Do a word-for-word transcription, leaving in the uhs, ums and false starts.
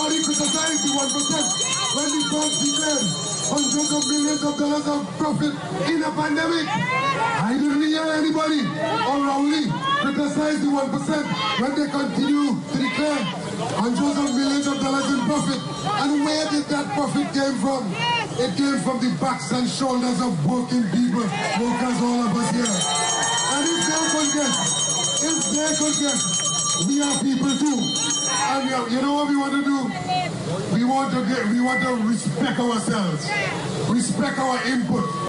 Everybody criticized the one percent when the Forbes declared hundreds of millions of dollars of profit in a pandemic. I didn't hear anybody or Rowley criticize the one percent when they continue to declare hundreds of millions of dollars in profit. And where did that profit came from? It came from the backs and shoulders of working people, workers, all of us here. And if they could get, if they could get, we are people too. And we are, you know what we want to do? We want to get, we want to respect ourselves, respect our input.